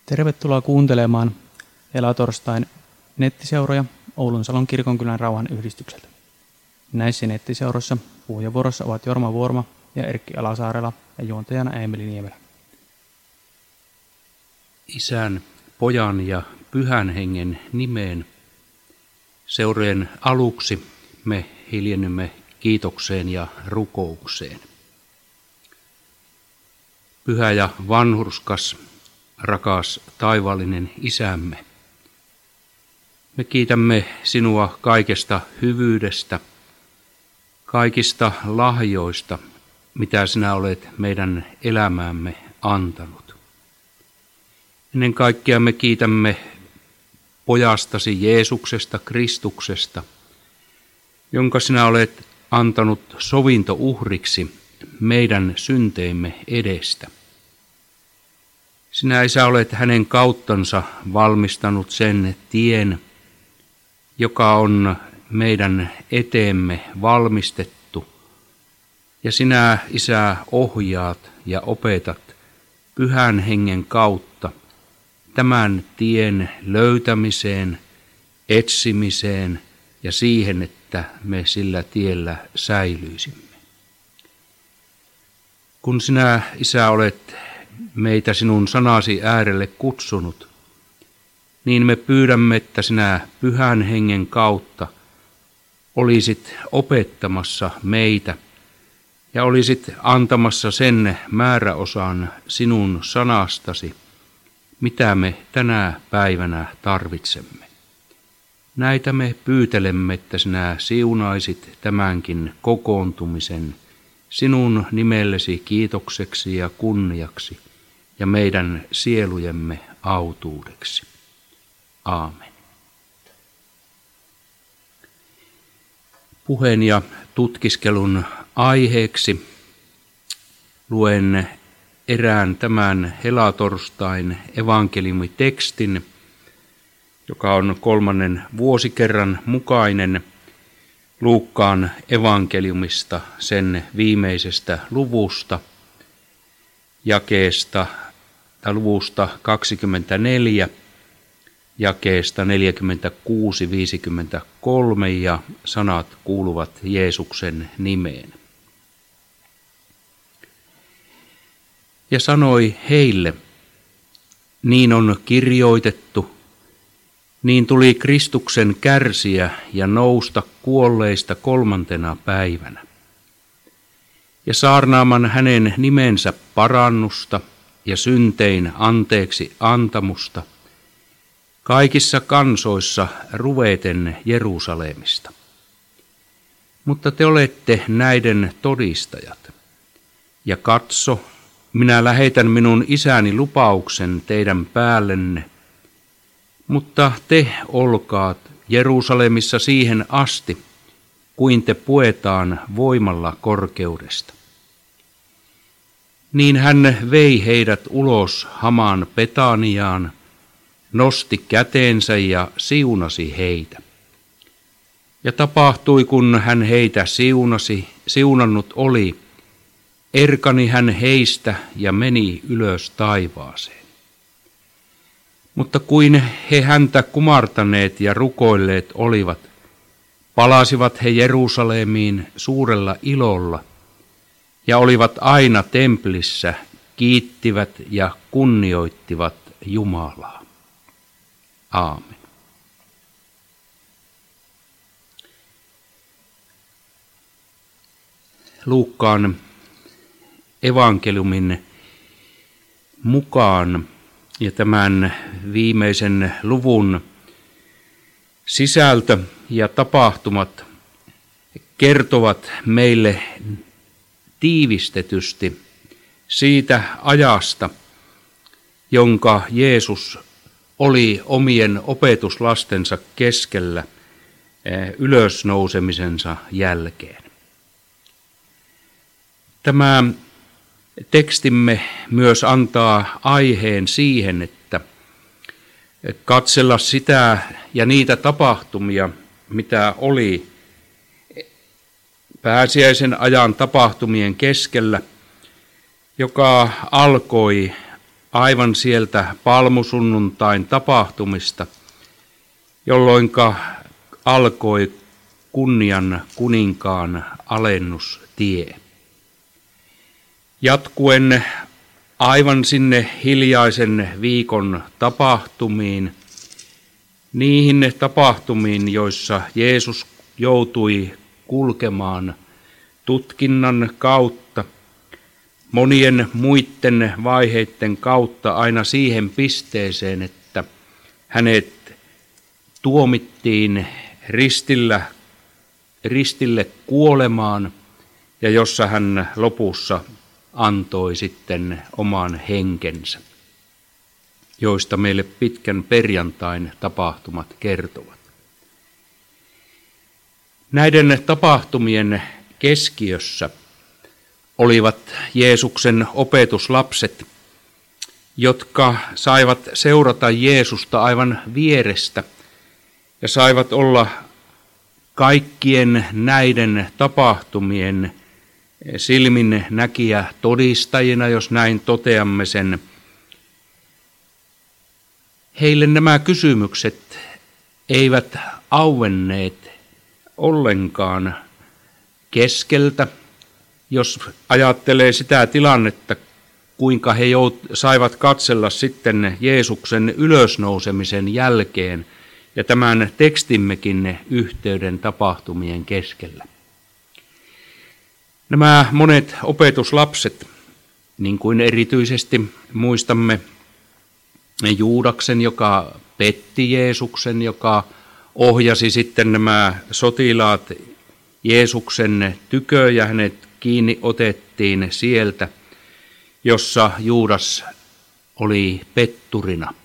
Tervetuloa kuuntelemaan helatorstain nettiseuroja Oulun Salon kirkonkylän rauhan yhdistykseltä. Näissä nettiseuroissa puhujavuorossa ovat Jorma Vuorma ja Erkki Alasaarela ja juontajana Eemeli Niemelä. Isän, Pojan ja Pyhän Hengen nimeen seurojen aluksi me hiljennymme kiitokseen ja rukoukseen. Pyhä ja vanhurskas, rakas taivaallinen Isämme, me kiitämme sinua kaikesta hyvyydestä, kaikista lahjoista, mitä sinä olet meidän elämäämme antanut. Ennen kaikkea me kiitämme pojastasi Jeesuksesta, Kristuksesta, jonka sinä olet antanut sovintouhriksi meidän synteimme edestä. Sinä, Isä, olet hänen kauttansa valmistanut sen tien, joka on meidän eteemme valmistettu, ja sinä, Isä, ohjaat ja opetat Pyhän Hengen kautta tämän tien löytämiseen, etsimiseen ja siihen, että me sillä tiellä säilyisimme. Kun sinä, Isä, olet meitä sinun sanasi äärelle kutsunut, niin me pyydämme, että sinä Pyhän Hengen kautta olisit opettamassa meitä ja olisit antamassa sen määräosan sinun sanastasi, mitä me tänä päivänä tarvitsemme. Näitä me pyytelemme, että sinä siunaisit tämänkin kokoontumisen sinun nimellesi kiitokseksi ja kunniaksi ja meidän sielujemme autuudeksi. Aamen. Puheen ja tutkiskelun aiheeksi luen erään tämän helatorstain evankeliumitekstin, joka on 3. vuosikerran mukainen Luukkaan evankeliumista, sen viimeisestä luvusta, luvusta 24, jakeesta 46-53, ja sanat kuuluvat Jeesuksen nimeen. Ja sanoi heille, niin on kirjoitettu, niin tuli Kristuksen kärsiä ja nousta kuolleista 3. päivänä. Ja saarnaaman hänen nimensä parannusta ja syntein anteeksi antamusta kaikissa kansoissa ruveten Jerusalemista. Mutta te olette näiden todistajat. Ja katso, minä lähetän minun isäni lupauksen teidän päällenne, mutta te olkaat Jerusalemissa siihen asti, kuin te puetaan voimalla korkeudesta. Niin hän vei heidät ulos hamaan Betaniaan, nosti käteensä ja siunasi heitä. Ja tapahtui, kun hän heitä siunannut oli, erkani hän heistä ja meni ylös taivaaseen. Mutta kuin he häntä kumartaneet ja rukoilleet olivat, palasivat he Jerusalemiin suurella ilolla ja olivat aina templissä, kiittivät ja kunnioittivat Jumalaa. Aamen. Luukkaan evankeliumin mukaan ja tämän viimeisen luvun sisältö ja tapahtumat kertovat meille tiivistetysti siitä ajasta, jonka Jeesus oli omien opetuslastensa keskellä ylösnousemisensa jälkeen. Tämä tekstimme myös antaa aiheen siihen, että katsella sitä ja niitä tapahtumia, mitä oli pääsiäisen ajan tapahtumien keskellä, joka alkoi aivan sieltä palmusunnuntain tapahtumista, jolloinka alkoi kunnian kuninkaan alennustie. Jatkuen aivan sinne hiljaisen viikon tapahtumiin, niihin tapahtumiin, joissa Jeesus joutui kulkemaan tutkinnan kautta, monien muiden vaiheiden kautta aina siihen pisteeseen, että hänet tuomittiin ristille kuolemaan ja jossa hän lopussa antoi sitten oman henkensä, joista meille pitkän perjantain tapahtumat kertovat. Näiden tapahtumien keskiössä olivat Jeesuksen opetuslapset, jotka saivat seurata Jeesusta aivan vierestä ja saivat olla kaikkien näiden tapahtumien silmin näkijä todistajina, jos näin toteamme sen. Heille nämä kysymykset eivät auenneet ollenkaan keskeltä, jos ajattelee sitä tilannetta, kuinka he saivat katsella sitten Jeesuksen ylösnousemisen jälkeen ja tämän tekstimmekin yhteyden tapahtumien keskellä. Nämä monet opetuslapset, niin kuin erityisesti muistamme Juudaksen, joka petti Jeesuksen, joka ohjasi sitten nämä sotilaat Jeesuksen tykö ja hänet kiinni otettiin sieltä, jossa Juudas oli petturina.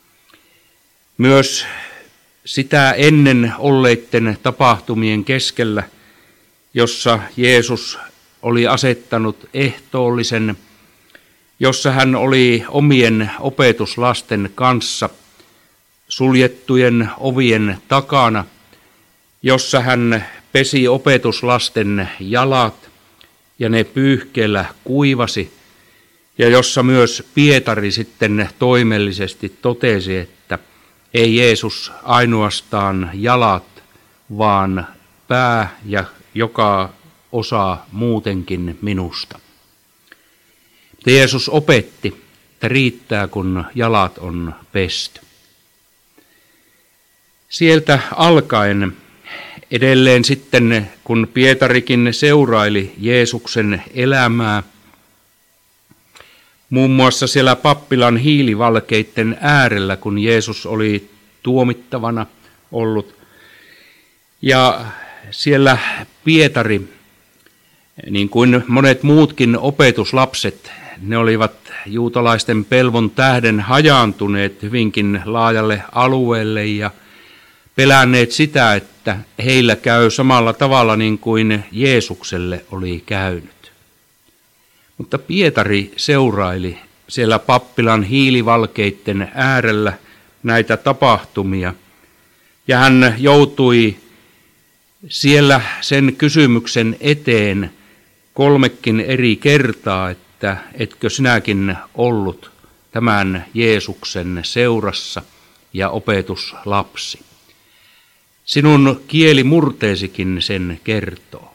Myös sitä ennen olleiden tapahtumien keskellä, jossa Jeesus oli asettanut ehtoollisen, jossa hän oli omien opetuslasten kanssa suljettujen ovien takana, jossa hän pesi opetuslasten jalat ja ne pyyhkeellä kuivasi, ja jossa myös Pietari sitten toimellisesti totesi, että ei Jeesus ainoastaan jalat, vaan pää ja joka osa muutenkin minusta. Jeesus opetti, että riittää kun jalat on pesty. Sieltä alkaen edelleen sitten, kun Pietarikin seuraili Jeesuksen elämää, muun muassa siellä pappilan hiilivalkeitten äärellä, kun Jeesus oli tuomittavana ollut. Ja siellä Pietari, niin kuin monet muutkin opetuslapset, ne olivat juutalaisten pelvon tähden hajaantuneet hyvinkin laajalle alueelle ja pelänneet sitä, että heillä käy samalla tavalla niin kuin Jeesukselle oli käynyt. Mutta Pietari seuraili siellä pappilan hiilivalkeitten äärellä näitä tapahtumia, ja hän joutui siellä sen kysymyksen eteen 3 eri kertaa, että etkö sinäkin ollut tämän Jeesuksen seurassa ja opetuslapsi. Sinun kielimurteesikin sen kertoo.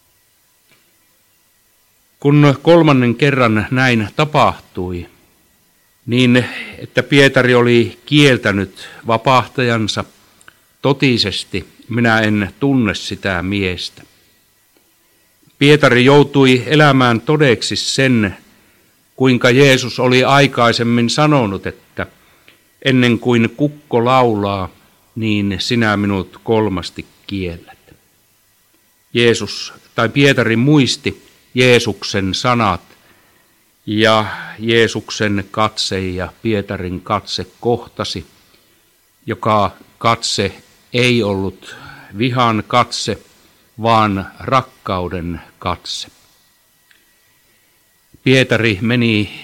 Kun 3. kerran näin tapahtui, niin että Pietari oli kieltänyt vapahtajansa, totisesti minä en tunne sitä miestä. Pietari joutui elämään todeksi sen, kuinka Jeesus oli aikaisemmin sanonut, että ennen kuin kukko laulaa, niin sinä minut 3 kiellät. Pietari muisti Jeesuksen sanat, ja Jeesuksen katse ja Pietarin katse kohtasi, joka katse ei ollut vihan katse, vaan rakkauden katse. Pietari meni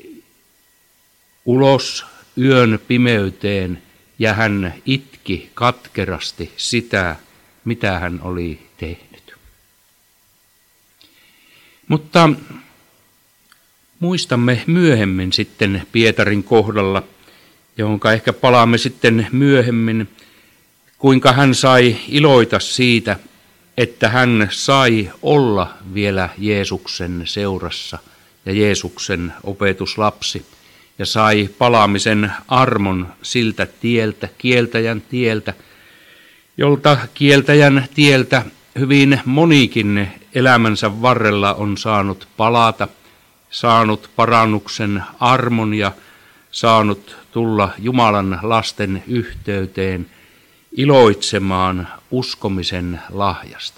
ulos yön pimeyteen ja hän itki katkerasti sitä, mitä hän oli tehnyt. Mutta Muistamme myöhemmin sitten Pietarin kohdalla, johonka ehkä palaamme sitten myöhemmin, kuinka hän sai iloita siitä, että hän sai olla vielä Jeesuksen seurassa ja Jeesuksen opetuslapsi ja sai palaamisen armon siltä tieltä, kieltäjän tieltä, jolta kieltäjän tieltä hyvin monikin elämänsä varrella on saanut palata, saanut parannuksen armon ja saanut tulla Jumalan lasten yhteyteen iloitsemaan uskomisen lahjasta.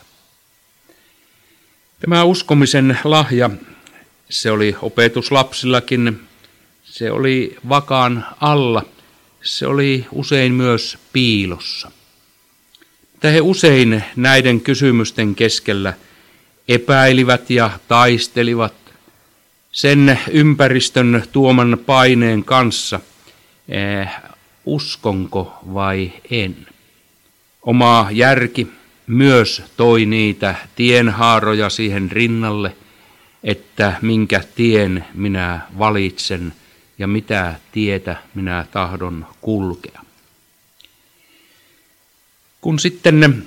Tämä uskomisen lahja, se oli opetuslapsillakin, se oli vakaan alla, se oli usein myös piilossa. Mutta he usein näiden kysymysten keskellä epäilivät ja taistelivat sen ympäristön tuoman paineen kanssa, uskonko vai en. Oma järki myös toi niitä tienhaaroja siihen rinnalle, että minkä tien minä valitsen ja mitä tietä minä tahdon kulkea. Kun sitten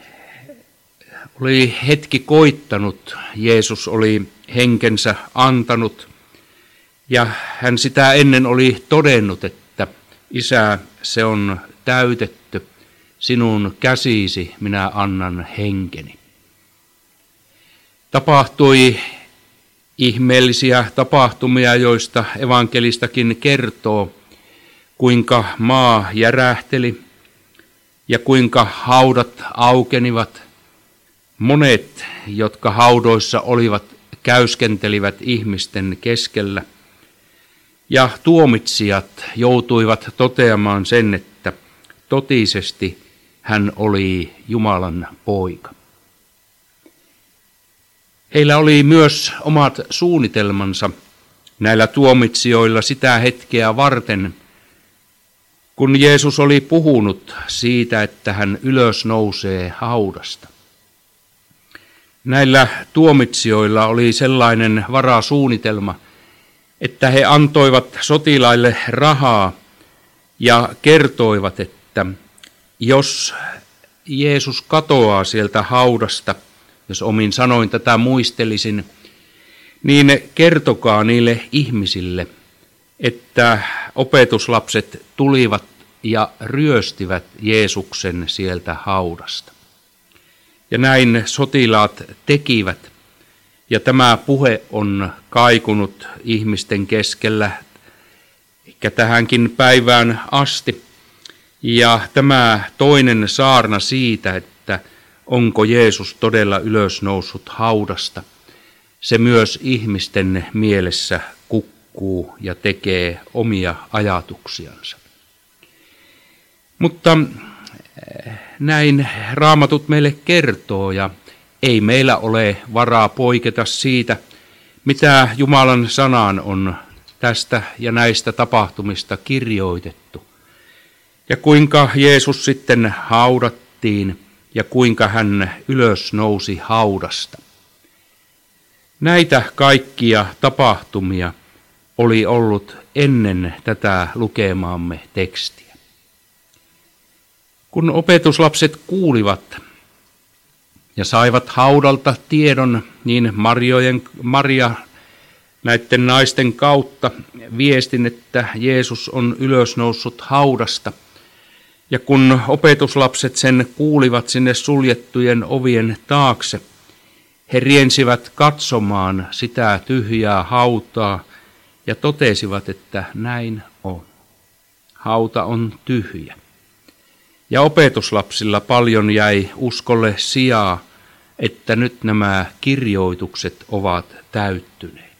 oli hetki koittanut, Jeesus oli henkensä antanut ja hän sitä ennen oli todennut, että Isä, se on täytetty, sinun käsisi minä annan henkeni. Tapahtui ihmeellisiä tapahtumia, joista evankelistakin kertoo, kuinka maa järähteli ja kuinka haudat aukenivat. Monet, jotka haudoissa olivat, käyskentelivät ihmisten keskellä. Ja tuomitsijat joutuivat toteamaan sen, että totisesti hän oli Jumalan poika. Heillä oli myös omat suunnitelmansa näillä tuomitsijoilla sitä hetkeä varten, kun Jeesus oli puhunut siitä, että hän ylös nousee haudasta. Näillä tuomitsijoilla oli sellainen varasuunnitelma, että he antoivat sotilaille rahaa ja kertoivat, että jos Jeesus katoaa sieltä haudasta, jos omin sanoin tätä muistelisin, niin kertokaa niille ihmisille, että opetuslapset tulivat ja ryöstivät Jeesuksen sieltä haudasta. Ja näin sotilaat tekivät, ja tämä puhe on kaikunut ihmisten keskellä ehkä tähänkin päivään asti. Ja tämä toinen saarna siitä, että onko Jeesus todella ylösnoussut haudasta, se myös ihmisten mielessä kukkuu ja tekee omia ajatuksiansa. Mutta näin Raamatut meille kertoo, ja ei meillä ole varaa poiketa siitä, mitä Jumalan sanaan on tästä ja näistä tapahtumista kirjoitettu. Ja kuinka Jeesus sitten haudattiin ja kuinka hän ylös nousi haudasta. Näitä kaikkia tapahtumia oli ollut ennen tätä lukemaamme tekstiä. Kun opetuslapset kuulivat ja saivat haudalta tiedon, niin Maria näiden naisten kautta viestin, että Jeesus on ylösnoussut haudasta. Ja kun opetuslapset sen kuulivat sinne suljettujen ovien taakse, he riensivät katsomaan sitä tyhjää hautaa ja totesivat, että näin on. Hauta on tyhjä. Ja opetuslapsilla paljon jäi uskolle sijaa, että nyt nämä kirjoitukset ovat täyttyneet.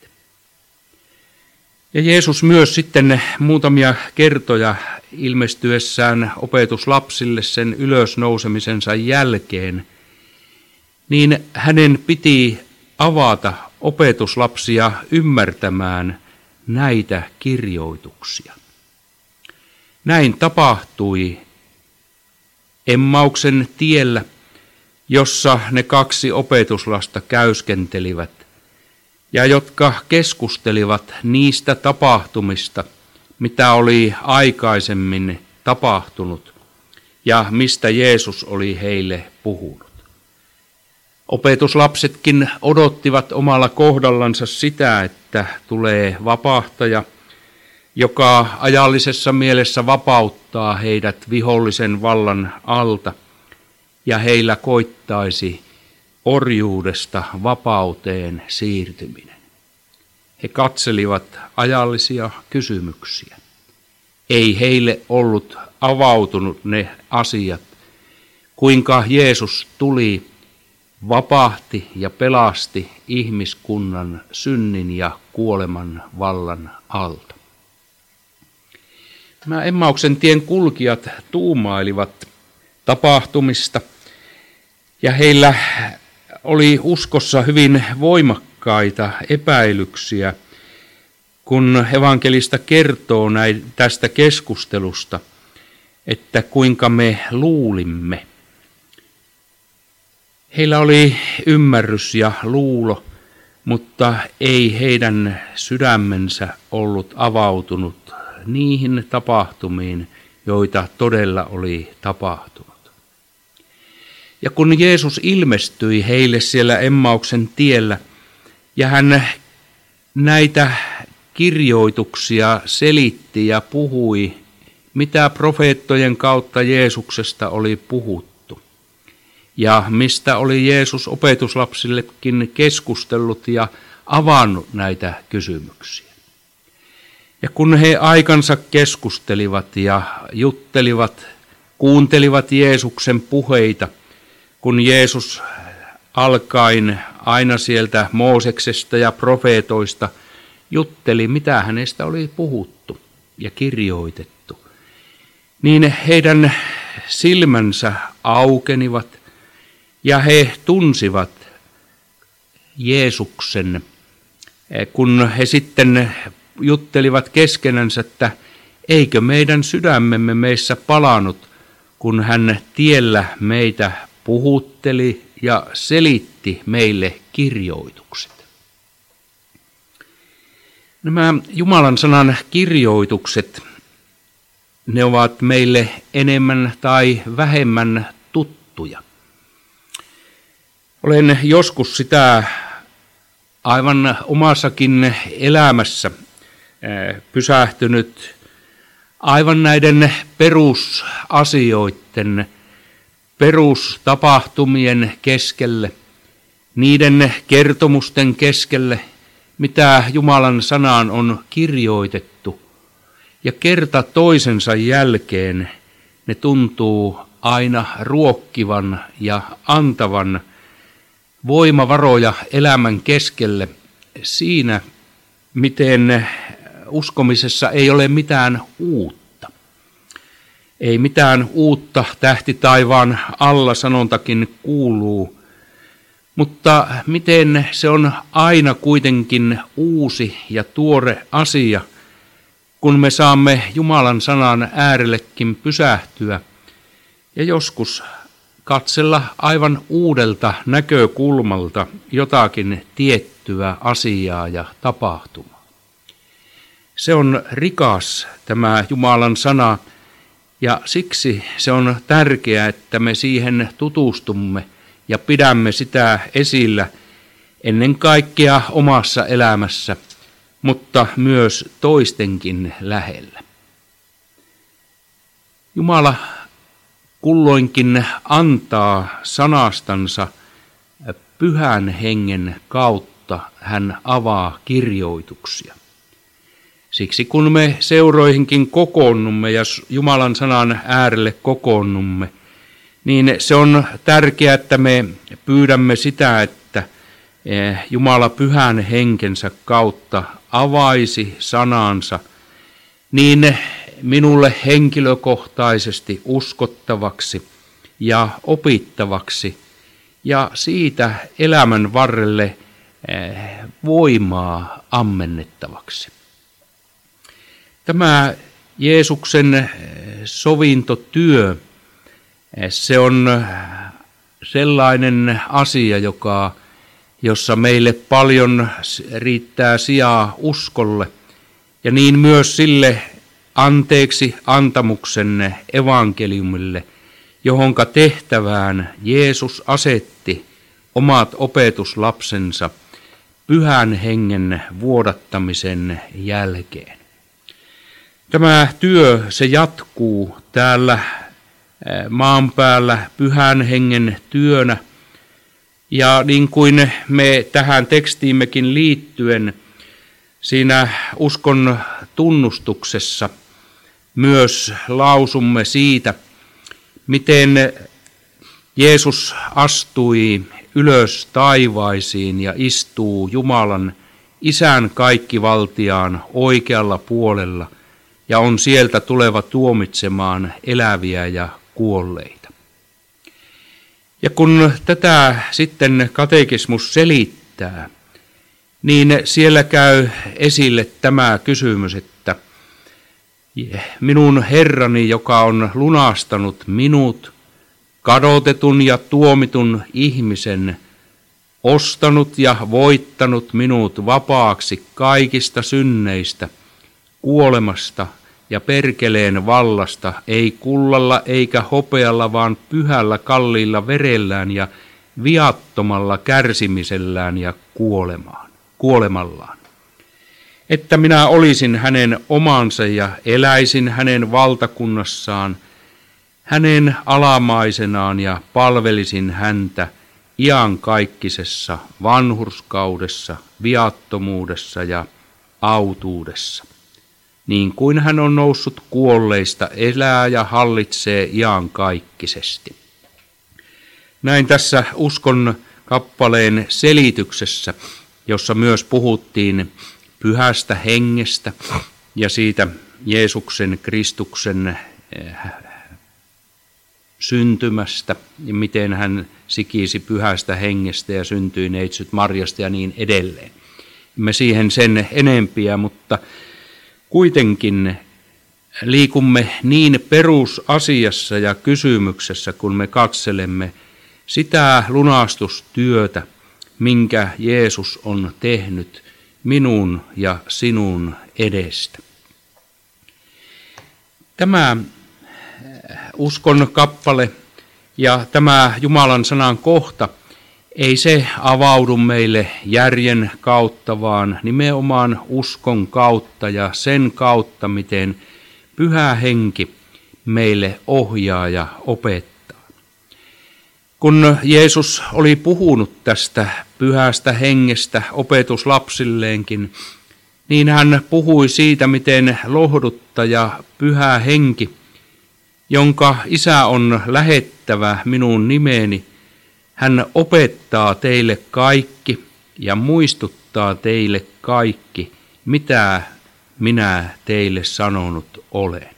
Ja Jeesus myös sitten muutamia kertoja ilmestyessään opetuslapsille sen ylösnousemisensa jälkeen, niin hänen piti avata opetuslapsia ymmärtämään näitä kirjoituksia. Näin tapahtui Emmauksen tiellä, jossa ne kaksi opetuslasta käyskentelivät, ja jotka keskustelivat niistä tapahtumista, mitä oli aikaisemmin tapahtunut ja mistä Jeesus oli heille puhunut. Opetuslapsetkin odottivat omalla kohdallansa sitä, että tulee vapahtaja, joka ajallisessa mielessä vapauttaa heidät vihollisen vallan alta ja heillä koittaisi orjuudesta vapauteen siirtyminen. He katselivat ajallisia kysymyksiä. Ei heille ollut avautunut ne asiat, kuinka Jeesus tuli, vapahti ja pelasti ihmiskunnan synnin ja kuoleman vallan alta. Nämä Emmauksen tien kulkijat tuumailivat tapahtumista ja heillä oli uskossa hyvin voimakkaita epäilyksiä, kun evankelista kertoo tästä keskustelusta, että kuinka me luulimme. Heillä oli ymmärrys ja luulo, mutta ei heidän sydämensä ollut avautunut niihin tapahtumiin, joita todella oli tapahtunut. Ja kun Jeesus ilmestyi heille siellä Emmauksen tiellä, ja hän näitä kirjoituksia selitti ja puhui, mitä profeettojen kautta Jeesuksesta oli puhuttu, ja mistä oli Jeesus opetuslapsillekin keskustellut ja avannut näitä kysymyksiä. Ja kun he aikansa keskustelivat ja juttelivat, kuuntelivat Jeesuksen puheita, kun Jeesus alkaen aina sieltä Mooseksesta ja profeetoista jutteli, mitä hänestä oli puhuttu ja kirjoitettu, niin heidän silmänsä aukenivat ja he tunsivat Jeesuksen, kun he sitten juttelivat keskenänsä, että eikö meidän sydämemme meissä palanut, kun hän tiellä meitä puhutteli ja selitti meille kirjoitukset. Nämä Jumalan sanan kirjoitukset, ne ovat meille enemmän tai vähemmän tuttuja. Olen joskus sitä aivan omassakin elämässä pysähtynyt aivan näiden perusasioiden, perustapahtumien keskelle, niiden kertomusten keskelle, mitä Jumalan sanaan on kirjoitettu. Ja kerta toisensa jälkeen ne tuntuu aina ruokkivan ja antavan voimavaroja elämän keskelle siinä, miten uskomisessa ei ole mitään uutta. Ei mitään uutta tähti taivaan alla, sanontakin kuuluu, mutta miten se on aina kuitenkin uusi ja tuore asia, kun me saamme Jumalan sanan äärellekin pysähtyä ja joskus katsella aivan uudelta näkökulmalta jotakin tiettyä asiaa ja tapahtumaa. Se on rikas tämä Jumalan sana ja siksi se on tärkeää, että me siihen tutustumme ja pidämme sitä esillä ennen kaikkea omassa elämässä, mutta myös toistenkin lähellä. Jumala kulloinkin antaa sanastansa Pyhän Hengen kautta, hän avaa kirjoituksia. Siksi kun me seuroihinkin kokoonnumme ja Jumalan sanan äärelle kokoonnumme, niin se on tärkeää, että me pyydämme sitä, että Jumala Pyhän Henkensä kautta avaisi sanansa niin minulle henkilökohtaisesti uskottavaksi ja opittavaksi ja siitä elämän varrelle voimaa ammennettavaksi. Tämä Jeesuksen sovintotyö, se on sellainen asia, joka jossa meille paljon riittää sijaa uskolle, ja niin myös sille anteeksi antamuksen evankeliumille, johonka tehtävään Jeesus asetti omat opetuslapsensa Pyhän Hengen vuodattamisen jälkeen. Tämä työ, se jatkuu täällä maan päällä Pyhän Hengen työnä, ja niin kuin me tähän tekstiimmekin liittyen siinä uskon tunnustuksessa myös lausumme siitä, miten Jeesus astui ylös taivaisiin ja istuu Jumalan Isän kaikkivaltiaan oikealla puolella ja on sieltä tuleva tuomitsemaan eläviä ja kuolleita. Ja kun tätä sitten katekismus selittää, niin siellä käy esille tämä kysymys, että minun Herrani, joka on lunastanut minut, kadotetun ja tuomitun ihmisen, ostanut ja voittanut minut vapaaksi kaikista synneistä, kuolemasta ja perkeleen vallasta, ei kullalla eikä hopealla, vaan pyhällä kalliilla verellään ja viattomalla kärsimisellään ja kuolemallaan. Että minä olisin hänen omansa ja eläisin hänen valtakunnassaan, hänen alamaisenaan ja palvelisin häntä iankaikkisessa vanhurskaudessa, viattomuudessa ja autuudessa. Niin kuin hän on noussut kuolleista, elää ja hallitsee iankaikkisesti. Näin tässä uskon kappaleen selityksessä, jossa myös puhuttiin Pyhästä Hengestä ja siitä Jeesuksen Kristuksen syntymästä ja miten hän sikisi Pyhästä Hengestä ja syntyi neitsyt Marjasta ja niin edelleen. Me siihen sen enempiä, mutta kuitenkin liikumme niin perusasiassa ja kysymyksessä, kun me katselemme sitä lunastustyötä, minkä Jeesus on tehnyt minun ja sinun edestä. Tämä uskon kappale ja tämä Jumalan sanan kohta, ei se avaudu meille järjen kautta, vaan nimenomaan uskon kautta ja sen kautta, miten Pyhä Henki meille ohjaa ja opettaa. Kun Jeesus oli puhunut tästä Pyhästä Hengestä opetuslapsilleenkin, niin hän puhui siitä, miten lohduttaja Pyhä Henki, jonka Isä on lähettävä minun nimeeni, hän opettaa teille kaikki ja muistuttaa teille kaikki, mitä minä teille sanonut olen.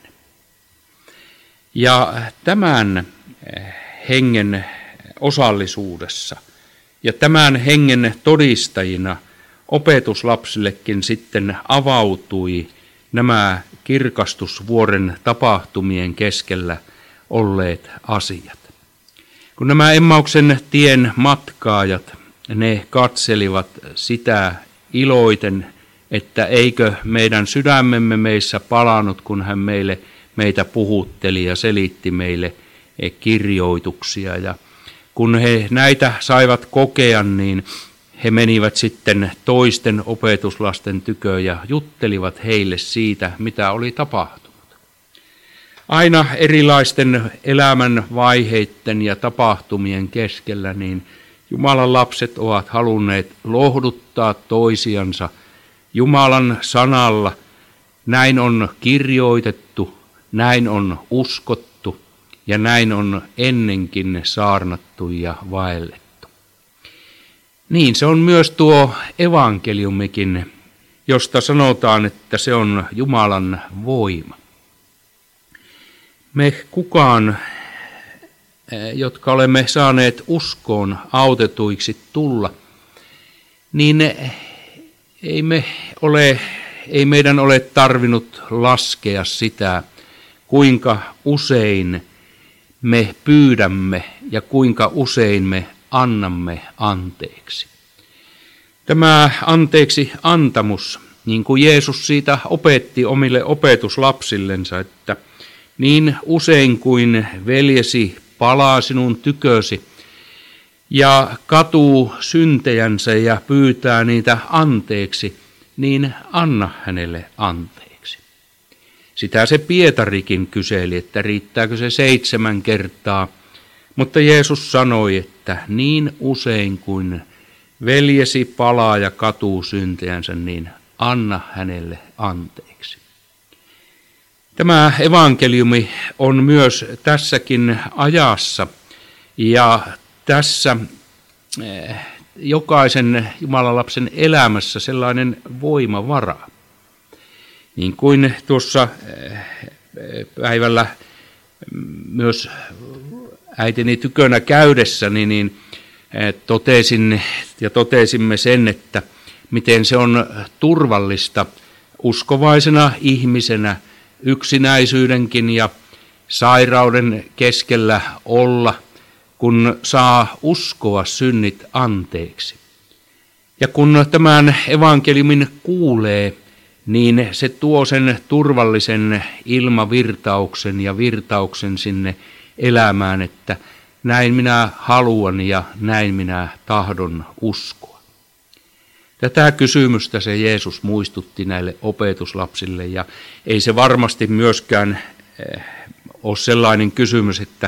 Ja tämän hengen osallisuudessa ja tämän hengen todistajina opetuslapsillekin sitten avautui nämä kirkastusvuoren tapahtumien keskellä olleet asiat. Kun nämä Emmauksen tien matkaajat, ne katselivat sitä iloiten, että eikö meidän sydämemme meissä palannut, kun hän meitä puhutteli ja selitti meille kirjoituksia. Ja kun he näitä saivat kokea, niin he menivät sitten toisten opetuslasten tykö ja juttelivat heille siitä, mitä oli tapahtunut. Aina erilaisten elämän vaiheiden ja tapahtumien keskellä, niin Jumalan lapset ovat halunneet lohduttaa toisiansa Jumalan sanalla. Näin on kirjoitettu, näin on uskottu ja näin on ennenkin saarnattu ja vaellettu. Niin se on myös tuo evankeliumikin, josta sanotaan, että se on Jumalan voima. Me kukaan, jotka olemme saaneet uskoon autetuiksi tulla, niin ei meidän ole tarvinnut laskea sitä, kuinka usein me pyydämme ja kuinka usein me annamme anteeksi. Tämä anteeksi antamus, niin kuin Jeesus siitä opetti omille opetuslapsillensa, että niin usein kuin veljesi palaa sinun tykösi ja katuu syntejänsä ja pyytää niitä anteeksi, niin anna hänelle anteeksi. Sitä se Pietarikin kyseli, että riittääkö se 7 kertaa, mutta Jeesus sanoi, että niin usein kuin veljesi palaa ja katuu syntejänsä, niin anna hänelle anteeksi. Tämä evankeliumi on myös tässäkin ajassa ja tässä jokaisen Jumalan lapsen elämässä sellainen voimavara. Niin kuin tuossa päivällä myös äitini tykönä käydessäni, niin totesimme sen, että miten se on turvallista uskovaisena ihmisenä yksinäisyydenkin ja sairauden keskellä olla, kun saa uskoa synnit anteeksi. Ja kun tämän evankeliumin kuulee, niin se tuo sen turvallisen ilmavirtauksen ja virtauksen sinne elämään, että näin minä haluan ja näin minä tahdon uskoa. Tätä kysymystä se Jeesus muistutti näille opetuslapsille, ja ei se varmasti myöskään ole sellainen kysymys, että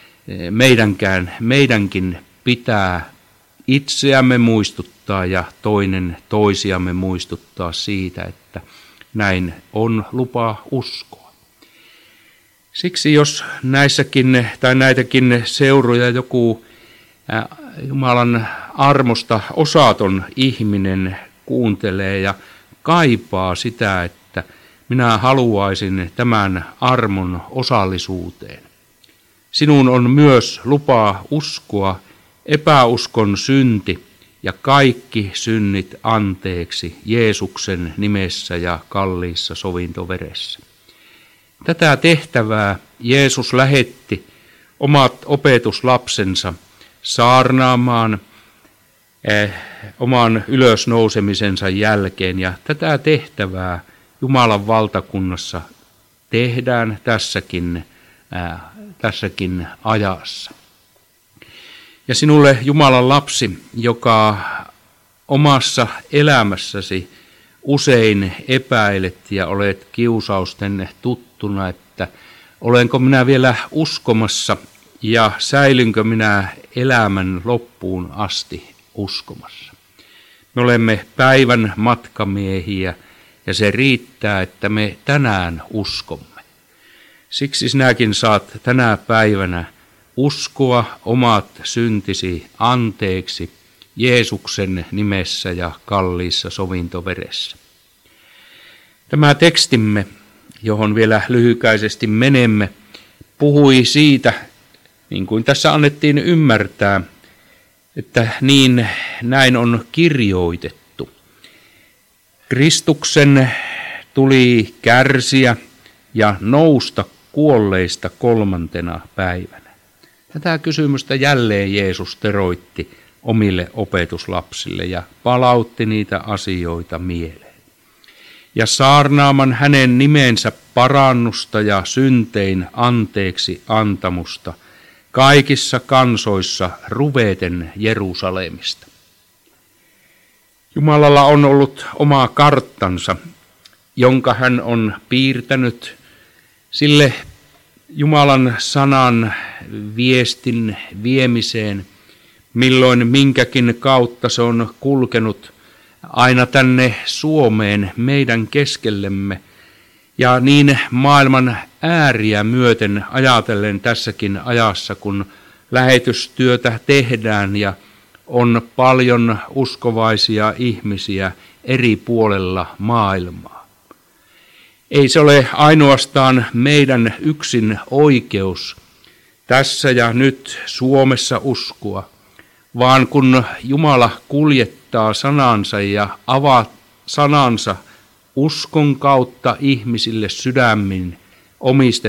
meidänkin pitää itseämme muistuttaa ja toinen toisiamme muistuttaa siitä, että näin on lupa uskoa. Siksi jos näissäkin tai näitäkin seuroja joku Jumalan armosta osaton ihminen kuuntelee ja kaipaa sitä, että minä haluaisin tämän armon osallisuuteen. Sinun on myös lupa uskoa epäuskon synti ja kaikki synnit anteeksi Jeesuksen nimessä ja kalliissa sovintoveressä. Tätä tehtävää Jeesus lähetti omat opetuslapsensa saarnaamaan oman ylösnousemisensa jälkeen, ja tätä tehtävää Jumalan valtakunnassa tehdään tässäkin ajassa. Ja sinulle Jumalan lapsi, joka omassa elämässäsi usein epäilet ja olet kiusausten tuttuna, että olenko minä vielä uskomassa ja säilynkö minä elämän loppuun asti uskomassa. Me olemme päivän matkamiehiä ja se riittää, että me tänään uskomme. Siksi sinäkin saat tänä päivänä uskoa omat syntisi anteeksi Jeesuksen nimessä ja kalliissa sovintoveressä. Tämä tekstimme, johon vielä lyhykäisesti menemme, puhui siitä, niin kuin tässä annettiin ymmärtää, että näin on kirjoitettu. Kristuksen tuli kärsiä ja nousta kuolleista 3. päivänä. Tätä kysymystä jälleen Jeesus teroitti omille opetuslapsille ja palautti niitä asioita mieleen. Ja saarnaaman hänen nimensä parannusta ja syntein anteeksi antamusta kaikissa kansoissa ruveten Jerusalemista. Jumalalla on ollut oma karttansa, jonka hän on piirtänyt sille Jumalan sanan viestin viemiseen, milloin minkäkin kautta se on kulkenut aina tänne Suomeen meidän keskellemme. Ja niin maailman ääriä myöten ajatellen tässäkin ajassa, kun lähetystyötä tehdään ja on paljon uskovaisia ihmisiä eri puolella maailmaa. Ei se ole ainoastaan meidän yksin oikeus tässä ja nyt Suomessa uskoa, vaan kun Jumala kuljettaa sanansa ja avaa sanansa uskon kautta ihmisille sydämin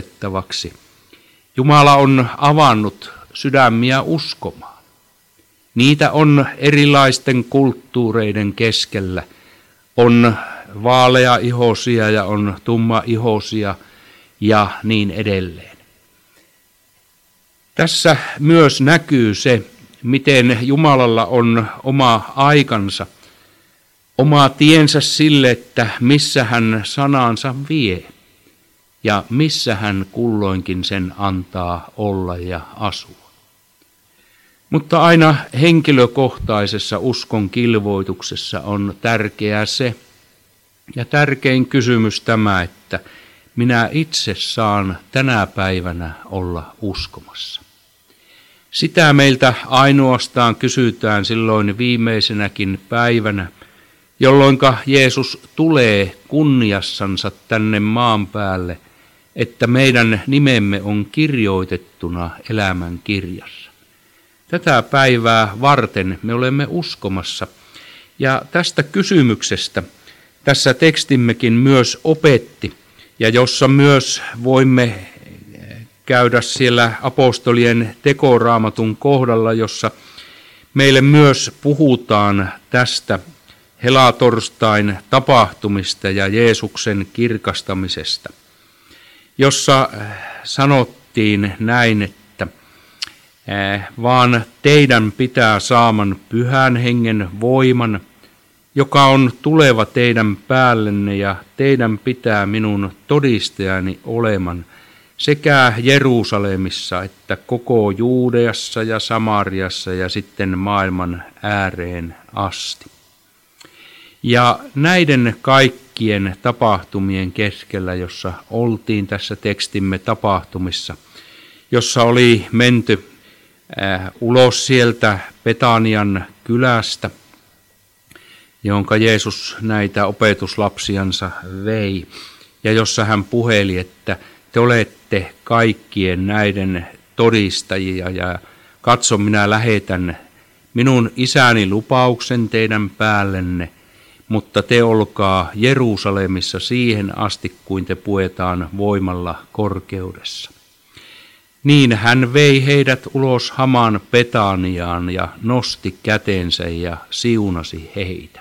omistettavaksi, Jumala on avannut sydämiä uskomaan. Niitä on erilaisten kulttuureiden keskellä. On vaalea-ihoisia ja on tumma-ihoisia ja niin edelleen. Tässä myös näkyy se, miten Jumalalla on oma aikansa, oma tiensä sille, että missä hän sanansa vie ja missä hän kulloinkin sen antaa olla ja asua. Mutta aina henkilökohtaisessa uskon kilvoituksessa on tärkeää se, ja tärkein kysymys tämä, että minä itse saan tänä päivänä olla uskomassa. Sitä meiltä ainoastaan kysytään silloin viimeisenäkin päivänä, jolloinka Jeesus tulee kunniassansa tänne maan päälle, että meidän nimemme on kirjoitettuna elämän kirjassa. Tätä päivää varten me olemme uskomassa, ja tästä kysymyksestä tässä tekstimmekin myös opetti, ja jossa myös voimme käydä siellä apostolien tekoraamatun kohdalla, jossa meille myös puhutaan tästä helatorstain tapahtumista ja Jeesuksen kirkastamisesta, jossa sanottiin näin, että vaan teidän pitää saaman Pyhän Hengen voiman, joka on tuleva teidän päällenne, ja teidän pitää minun todistajani oleman sekä Jerusalemissa että koko Juudeassa ja Samariassa ja sitten maailman ääreen asti. Ja näiden kaikkien tapahtumien keskellä, jossa oltiin tässä tekstimme tapahtumissa, jossa oli menty ulos sieltä Betanian kylästä, jonka Jeesus näitä opetuslapsiansa vei, ja jossa hän puheli, että te olette kaikkien näiden todistajia, ja katso, minä lähetän minun isäni lupauksen teidän päällenne, mutta te olkaa Jerusalemissa siihen asti, kuin te puetaan voimalla korkeudessa. Niin hän vei heidät ulos hamaan Betaniaan ja nosti kätensä ja siunasi heitä.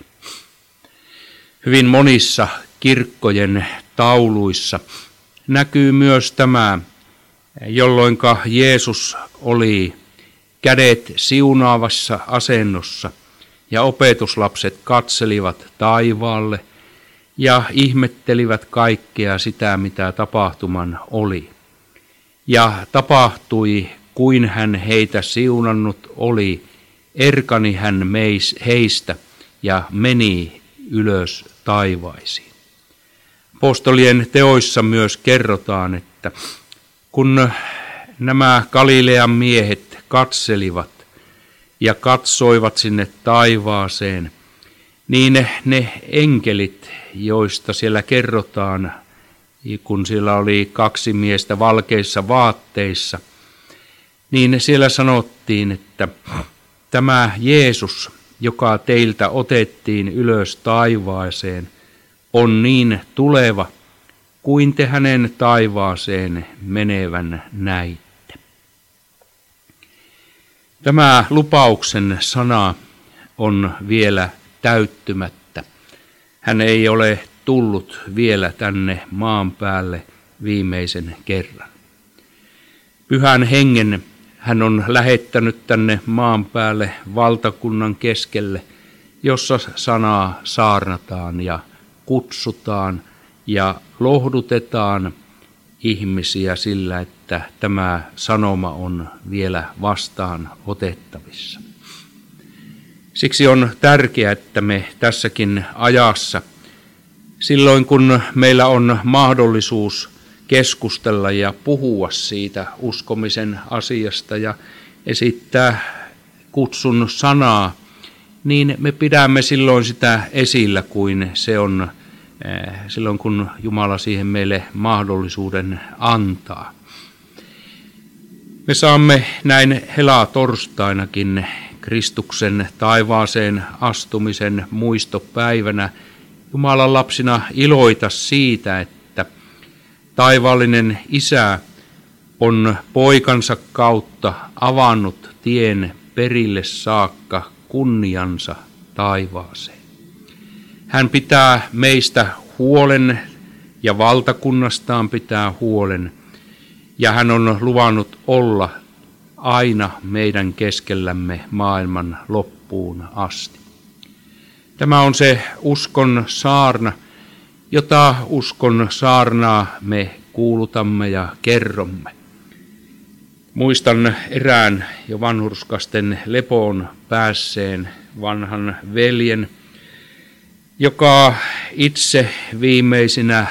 Hyvin monissa kirkkojen tauluissa näkyy myös tämä, jolloinka Jeesus oli kädet siunaavassa asennossa ja opetuslapset katselivat taivaalle ja ihmettelivät kaikkea sitä, mitä tapahtuman oli. Ja tapahtui, kuin hän heitä siunannut oli, erkani hän heistä ja meni ylös taivaisiin. Apostolien teoissa myös kerrotaan, että kun nämä Galilean miehet katselivat ja katsoivat sinne taivaaseen, niin ne enkelit, joista siellä kerrotaan, kun siellä oli 2 miestä valkeissa vaatteissa, niin siellä sanottiin, että tämä Jeesus, joka teiltä otettiin ylös taivaaseen, on niin tuleva, kuin te hänen taivaaseen menevän näitte. Tämä lupauksen sana on vielä täyttymättä. Hän ei ole tullut vielä tänne maan päälle viimeisen kerran. Pyhän Hengen hän on lähettänyt tänne maan päälle valtakunnan keskelle, jossa sanaa saarnataan ja kutsutaan ja lohdutetaan ihmisiä sillä, että tämä sanoma on vielä vastaan otettavissa. Siksi on tärkeää, että me tässäkin ajassa, silloin kun meillä on mahdollisuus keskustella ja puhua siitä uskomisen asiasta ja esittää kutsun sanaa, niin me pidämme silloin sitä esillä, kuin se on silloin, kun Jumala siihen meille mahdollisuuden antaa. Me saamme näin helatorstainakin Kristuksen taivaaseen astumisen muistopäivänä Jumalan lapsina iloita siitä, että taivaallinen Isä on poikansa kautta avannut tien perille saakka kunniansa taivaaseen. Hän pitää meistä huolen ja valtakunnastaan pitää huolen, ja hän on luvannut olla aina meidän keskellämme maailman loppuun asti. Tämä on se uskon saarna, jota uskon saarnaa me kuulutamme ja kerromme. Muistan erään jo vanhurskasten lepoon päässeen vanhan veljen, joka itse viimeisinä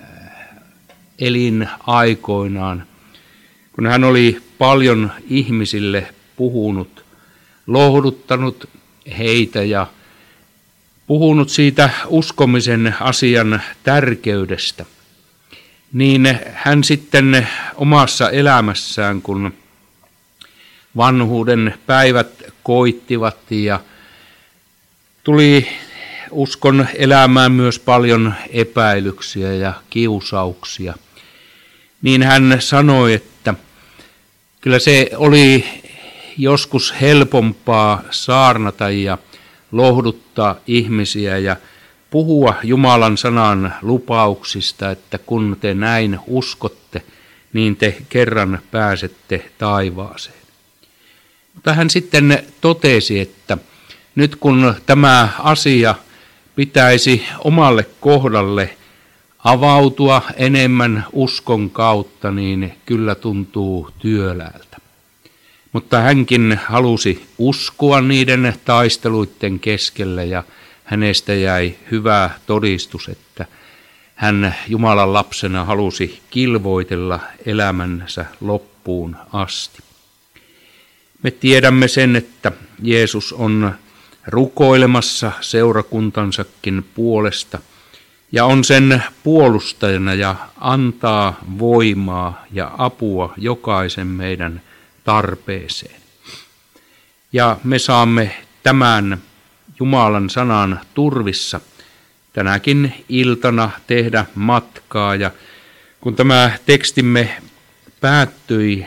elinaikoinaan, kun hän oli paljon ihmisille puhunut, lohduttanut heitä ja puhunut siitä uskomisen asian tärkeydestä, niin hän sitten omassa elämässään, kun vanhuuden päivät koittivat ja tuli uskon elämään myös paljon epäilyksiä ja kiusauksia, niin hän sanoi, että kyllä se oli joskus helpompaa saarnata ja lohduttaa ihmisiä ja puhua Jumalan sanan lupauksista, että kun te näin uskotte, niin te kerran pääsette taivaaseen. Mutta hän sitten totesi, että nyt kun tämä asia pitäisi omalle kohdalle avautua enemmän uskon kautta, niin kyllä tuntuu työläältä. Mutta hänkin halusi uskoa niiden taisteluiden keskellä ja hänestä jäi hyvä todistus, että hän Jumalan lapsena halusi kilvoitella elämänsä loppuun asti. Me tiedämme sen, että Jeesus on rukoilemassa seurakuntansakin puolesta ja on sen puolustajana ja antaa voimaa ja apua jokaisen meidän tarpeeseen. Ja me saamme tämän Jumalan sanan turvissa tänäkin iltana tehdä matkaa. Ja kun tämä tekstimme päättyi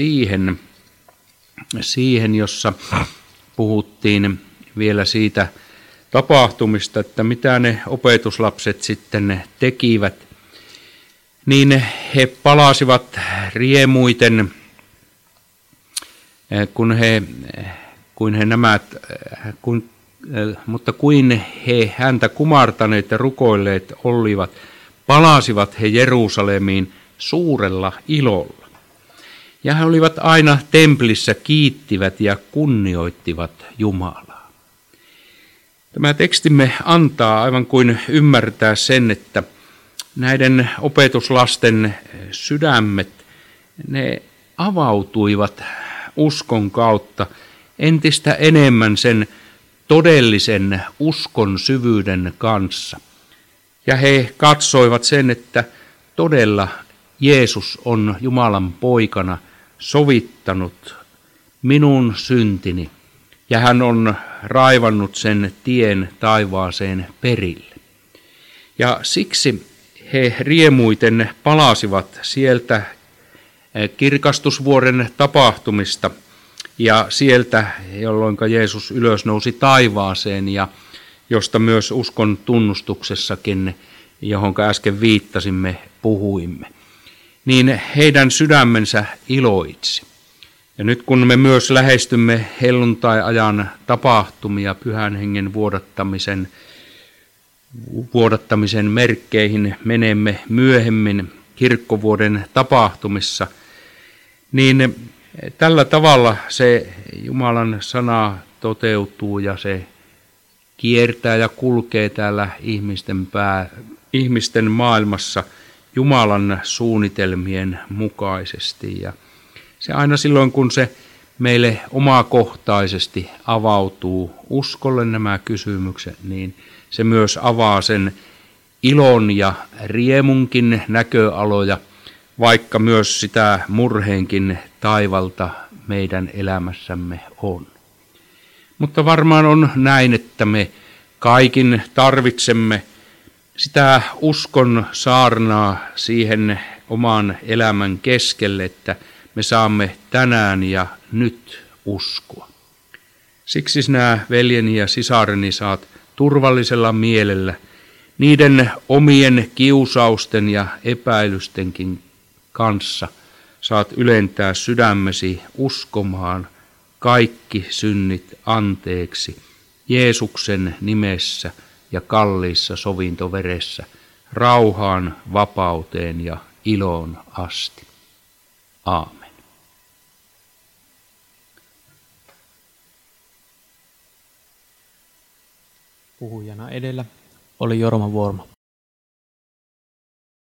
siihen, jossa puhuttiin vielä siitä tapahtumista, että mitä ne opetuslapset sitten tekivät, niin he palasivat riemuiten, mutta kuin he häntä kumartaneet ja rukoilleet olivat, palasivat he Jerusalemiin suurella ilolla. Ja he olivat aina templissä, kiittivät ja kunnioittivat Jumalaa. Tämä tekstimme antaa aivan kuin ymmärtää sen, että näiden opetuslasten sydämet, ne avautuivat uskon kautta entistä enemmän sen todellisen uskon syvyyden kanssa. Ja he katsoivat sen, että todella Jeesus on Jumalan poikana sovittanut minun syntini ja hän on raivannut sen tien taivaaseen perille. Ja siksi he riemuiten palasivat sieltä kirkastusvuoren tapahtumista ja sieltä, jolloin Jeesus ylösnousi taivaaseen ja josta myös uskon tunnustuksessakin, johon äsken viittasimme, puhuimme, niin heidän sydämensä iloitsi. Ja nyt kun me myös lähestymme helluntai-ajan tapahtumia Pyhän Hengen vuodattamisen merkkeihin, menemme myöhemmin kirkkovuoden tapahtumissa, niin tällä tavalla se Jumalan sana toteutuu ja se kiertää ja kulkee täällä ihmisten maailmassa Jumalan suunnitelmien mukaisesti. Ja se aina silloin, kun se meille omakohtaisesti avautuu uskolle nämä kysymykset, niin se myös avaa sen ilon ja riemunkin näköaloja, vaikka myös sitä murheenkin taivalta meidän elämässämme on. Mutta varmaan on näin, että me kaikin tarvitsemme sitä uskon saarnaa siihen oman elämän keskelle, että me saamme tänään ja nyt uskoa. Siksi sinä, veljeni ja sisareni, saat turvallisella mielellä niiden omien kiusausten ja epäilystenkin kanssa saat ylentää sydämesi uskomaan kaikki synnit anteeksi Jeesuksen nimessä ja kalliissa sovintoveressä rauhaan, vapauteen ja iloon asti. Aamen. Puhujana edellä oli Jorma Vuorma.